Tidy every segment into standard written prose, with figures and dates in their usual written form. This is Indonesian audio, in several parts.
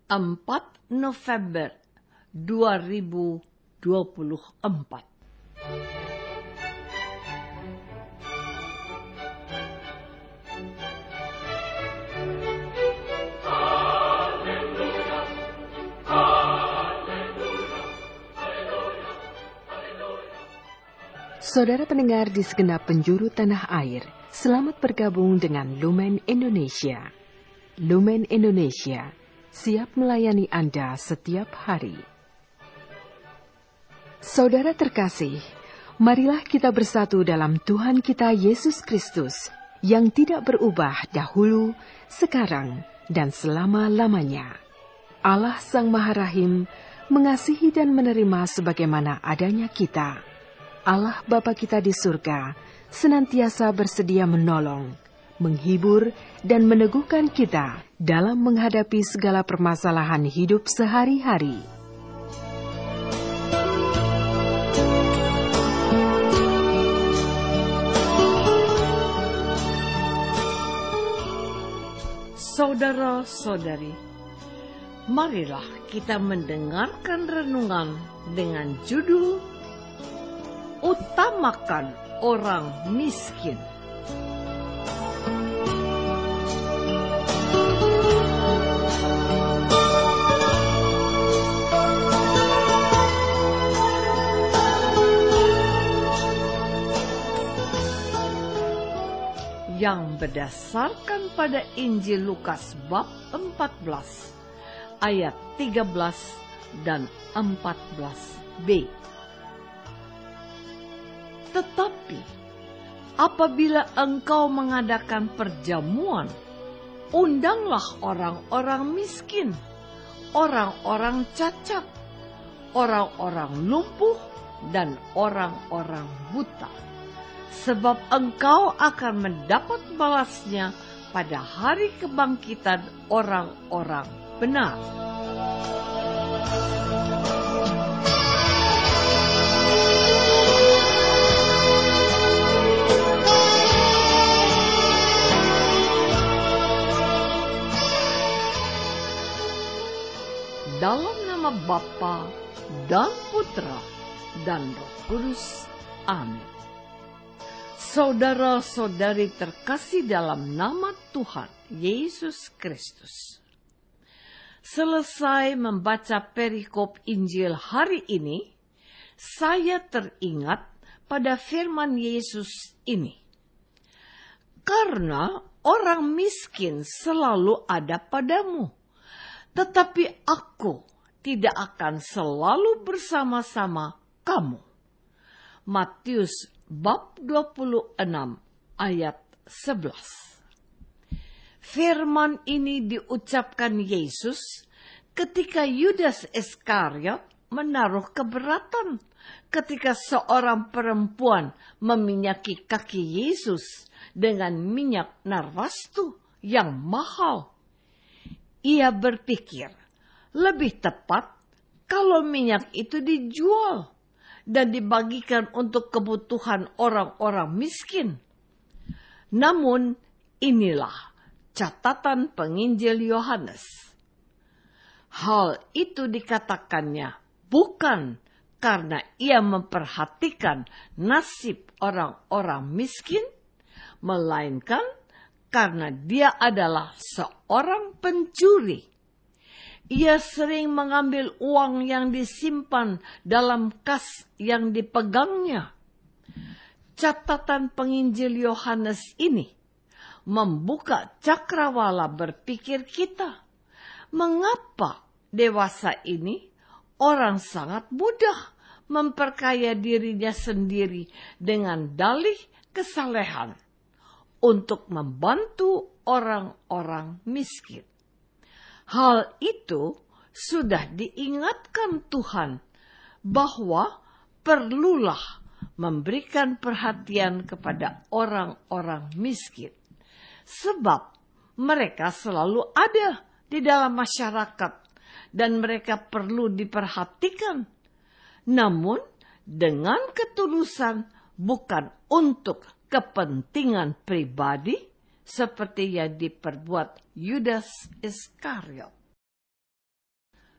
4 November 2024. Saudara pendengar di segenap penjuru tanah air, selamat bergabung dengan Lumen Indonesia. Lumen Indonesia, siap melayani Anda setiap hari. Saudara terkasih, marilah kita bersatu dalam Tuhan kita Yesus Kristus, yang tidak berubah dahulu, sekarang, dan selama-lamanya. Allah Sang Maha Rahim mengasihi dan menerima sebagaimana adanya kita. Allah Bapa kita di surga senantiasa bersedia menolong, menghibur, dan meneguhkan kita dalam menghadapi segala permasalahan hidup sehari-hari. Saudara-saudari, marilah kita mendengarkan renungan dengan judul Utamakan Orang Miskin. Yang berdasarkan pada Injil Lukas bab 14 ayat 13 dan 14b. Tetapi apabila engkau mengadakan perjamuan, undanglah orang-orang miskin, orang-orang cacat, orang-orang lumpuh, dan orang-orang buta. Sebab engkau akan mendapat balasnya pada hari kebangkitan orang-orang benar. Dalam nama Bapa dan Putra dan Roh Kudus. Amin. Saudara-saudari terkasih dalam nama Tuhan Yesus Kristus. Selesai membaca perikop Injil hari ini, saya teringat pada firman Yesus ini. Karena orang miskin selalu ada padamu, tetapi aku tidak akan selalu bersama-sama kamu. Matius bab 26 ayat 11. Firman ini diucapkan Yesus ketika Yudas Iskariot menaruh keberatan ketika seorang perempuan meminyaki kaki Yesus dengan minyak narwastu yang mahal. Ia berpikir, lebih tepat kalau minyak itu dijual dan dibagikan untuk kebutuhan orang-orang miskin. Namun, inilah catatan penginjil Yohanes. Hal itu dikatakannya bukan karena ia memperhatikan nasib orang-orang miskin, melainkan karena dia adalah seorang pencuri. Ia sering mengambil uang yang disimpan dalam kas yang dipegangnya. Catatan penginjil Yohanes ini membuka cakrawala berpikir kita. Mengapa dewasa ini orang sangat mudah memperkaya dirinya sendiri dengan dalih kesalehan untuk membantu orang-orang miskin. Hal itu sudah diingatkan Tuhan bahwa perlulah memberikan perhatian kepada orang-orang miskin. Sebab mereka selalu ada di dalam masyarakat dan mereka perlu diperhatikan. Namun dengan ketulusan, bukan untuk kepentingan pribadi seperti yang diperbuat Yudas Iskariot.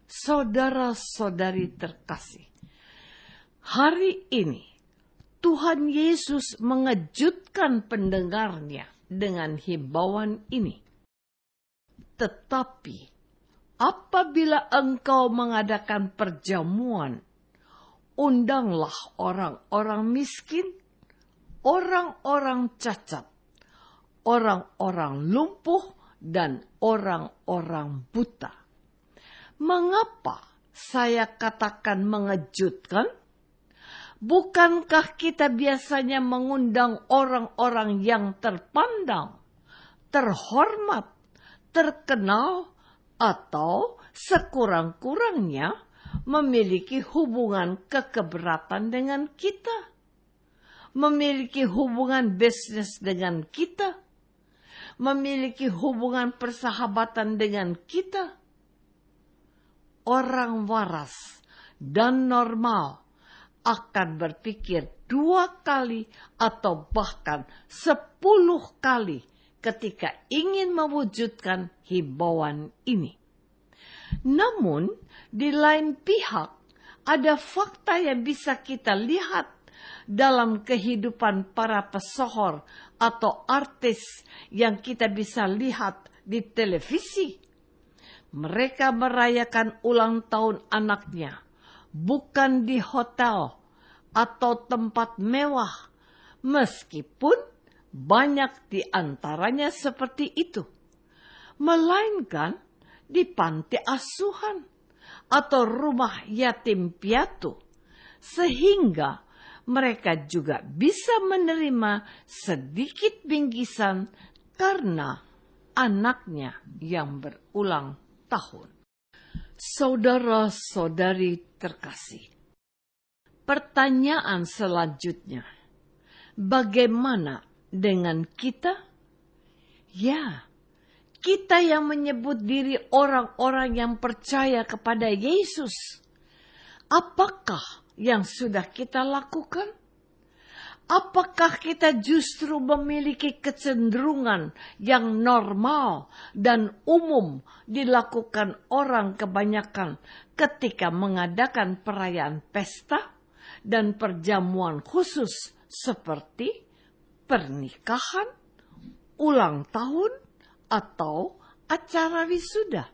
Saudara-saudari terkasih, hari ini Tuhan Yesus mengejutkan pendengarnya dengan himbauan ini. Tetapi apabila engkau mengadakan perjamuan, undanglah orang-orang miskin, orang-orang cacat, orang-orang lumpuh, dan orang-orang buta. Mengapa saya katakan mengejutkan? Bukankah kita biasanya mengundang orang-orang yang terpandang, terhormat, terkenal, atau sekurang-kurangnya memiliki hubungan kekeberatan dengan kita, memiliki hubungan bisnis dengan kita, memiliki hubungan persahabatan dengan kita? Orang waras dan normal akan berpikir 2 kali atau bahkan 10 kali ketika ingin mewujudkan himbauan ini. Namun, di lain pihak, ada fakta yang bisa kita lihat dalam kehidupan para pesohor atau artis yang kita bisa lihat di televisi. Mereka merayakan ulang tahun anaknya, bukan di hotel atau tempat mewah, meskipun banyak di antaranya seperti itu, melainkan di panti asuhan atau rumah yatim piatu, sehingga mereka juga bisa menerima sedikit bingkisan karena anaknya yang berulang tahun. Saudara-saudari terkasih, pertanyaan selanjutnya, bagaimana dengan kita? Ya, kita yang menyebut diri orang-orang yang percaya kepada Yesus. Apakah yang sudah kita lakukan? Apakah kita justru memiliki kecenderungan yang normal dan umum dilakukan orang kebanyakan ketika mengadakan perayaan pesta dan perjamuan khusus seperti pernikahan, ulang tahun, atau acara wisuda?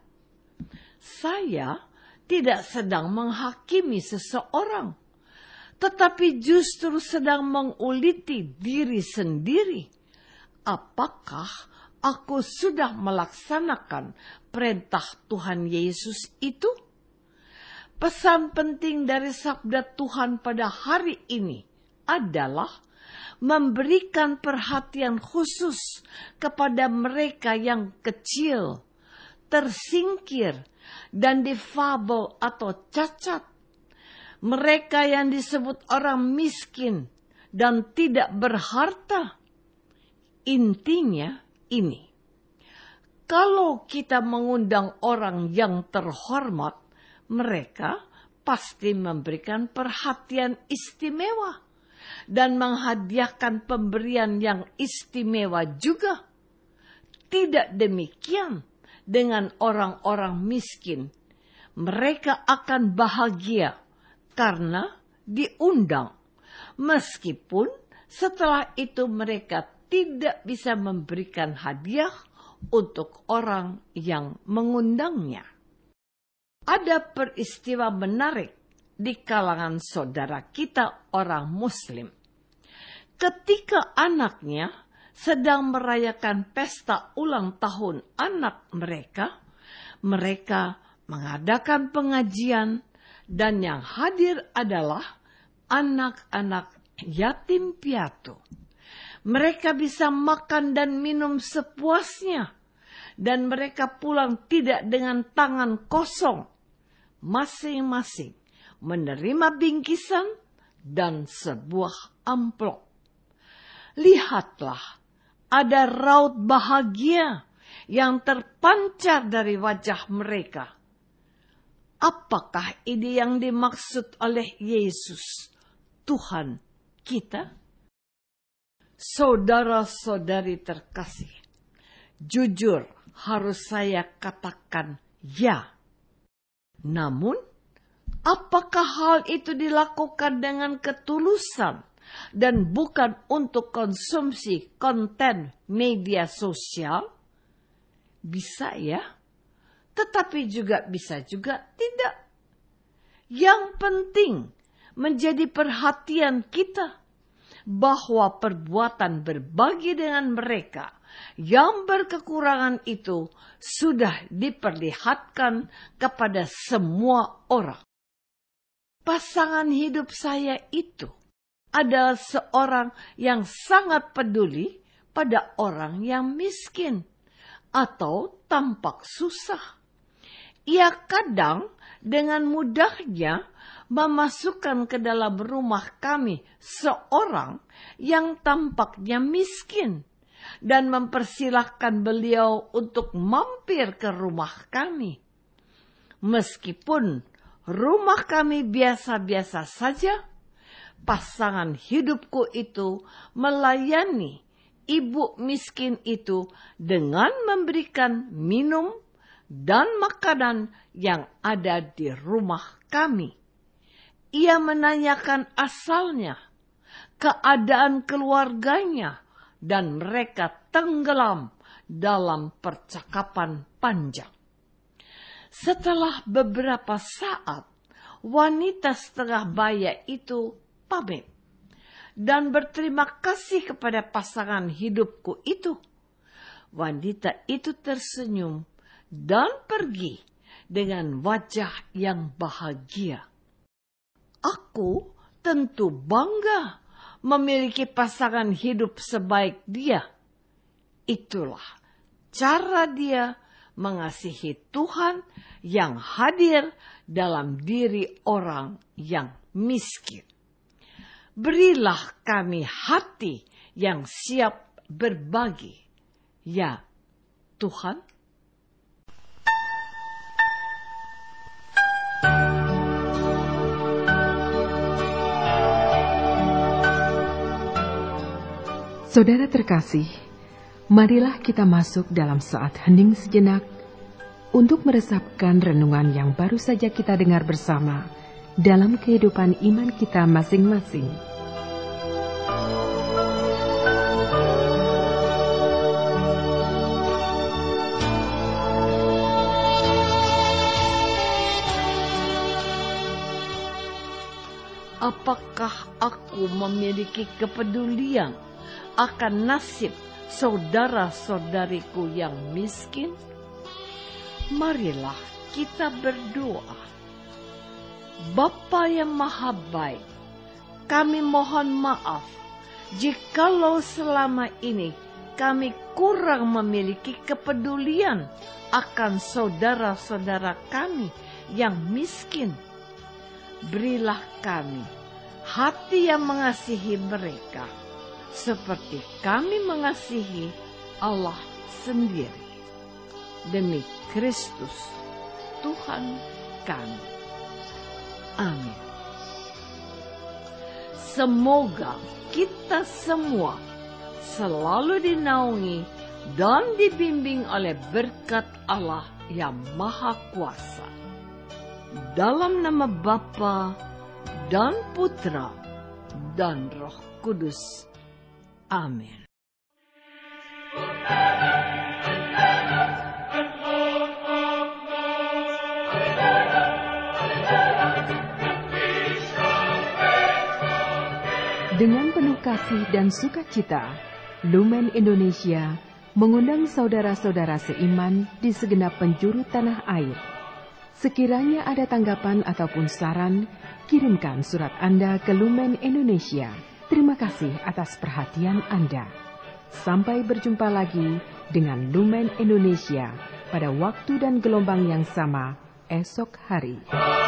Saya tidak sedang menghakimi seseorang, tetapi justru sedang menguliti diri sendiri. Apakah aku sudah melaksanakan perintah Tuhan Yesus itu? Pesan penting dari sabda Tuhan pada hari ini adalah memberikan perhatian khusus kepada mereka yang kecil, tersingkir, dan difabel atau cacat. Mereka yang disebut orang miskin dan tidak berharta. Intinya ini, kalau kita mengundang orang yang terhormat, mereka pasti memberikan perhatian istimewa dan menghadiahkan pemberian yang istimewa juga. Tidak demikian dengan orang-orang miskin. Mereka akan bahagia karena diundang, meskipun setelah itu mereka tidak bisa memberikan hadiah untuk orang yang mengundangnya. Ada peristiwa menarik di kalangan saudara kita orang Muslim. Ketika anaknya sedang merayakan pesta ulang tahun anak mereka, mereka mengadakan pengajian dan yang hadir adalah anak-anak yatim piatu. Mereka bisa makan dan minum sepuasnya, dan mereka pulang tidak dengan tangan kosong. Masing-masing menerima bingkisan dan sebuah amplop. Lihatlah, ada raut bahagia yang terpancar dari wajah mereka. Apakah ini yang dimaksud oleh Yesus, Tuhan kita? Saudara-saudari terkasih, jujur harus saya katakan ya. Namun, apakah hal itu dilakukan dengan ketulusan dan bukan untuk konsumsi konten media sosial? Bisa ya, tetapi juga bisa juga tidak. Yang penting menjadi perhatian kita bahwa perbuatan berbagi dengan mereka yang berkekurangan itu sudah diperlihatkan kepada semua orang. Pasangan hidup saya itu adalah seorang yang sangat peduli pada orang yang miskin atau tampak susah. Ia kadang dengan mudahnya memasukkan ke dalam rumah kami seorang yang tampaknya miskin dan mempersilahkan beliau untuk mampir ke rumah kami. Meskipun rumah kami biasa-biasa saja, pasangan hidupku itu melayani ibu miskin itu dengan memberikan minum dan makanan yang ada di rumah kami. Ia menanyakan asalnya, keadaan keluarganya, dan mereka tenggelam dalam percakapan panjang. Setelah beberapa saat, wanita setengah baya itu pamit dan berterima kasih kepada pasangan hidupku itu. Wanita itu tersenyum dan pergi dengan wajah yang bahagia. Aku tentu bangga memiliki pasangan hidup sebaik dia. Itulah cara dia mengasihi Tuhan yang hadir dalam diri orang yang miskin. Berilah kami hati yang siap berbagi, ya Tuhan. Saudara terkasih, marilah kita masuk dalam saat hening sejenak untuk meresapkan renungan yang baru saja kita dengar bersama dalam kehidupan iman kita masing-masing. Apakah aku memiliki kepedulian akan nasib saudara-saudariku yang miskin? Marilah kita berdoa. Bapa yang Maha Baik, kami mohon maaf jikalau selama ini kami kurang memiliki kepedulian akan saudara-saudara kami yang miskin. Berilah kami hati yang mengasihi mereka, seperti kami mengasihi Allah sendiri. Demi Kristus, Tuhan kami. Amin. Semoga kita semua selalu dinaungi dan dibimbing oleh berkat Allah yang Maha Kuasa. Dalam nama Bapa dan Putra dan Roh Kudus. Amin. Dengan penuh kasih dan sukacita, Lumen Indonesia mengundang saudara-saudara seiman di segenap penjuru tanah air. Sekiranya ada tanggapan ataupun saran, kirimkan surat Anda ke Lumen Indonesia. Terima kasih atas perhatian Anda. Sampai berjumpa lagi dengan Lumen Indonesia pada waktu dan gelombang yang sama esok hari.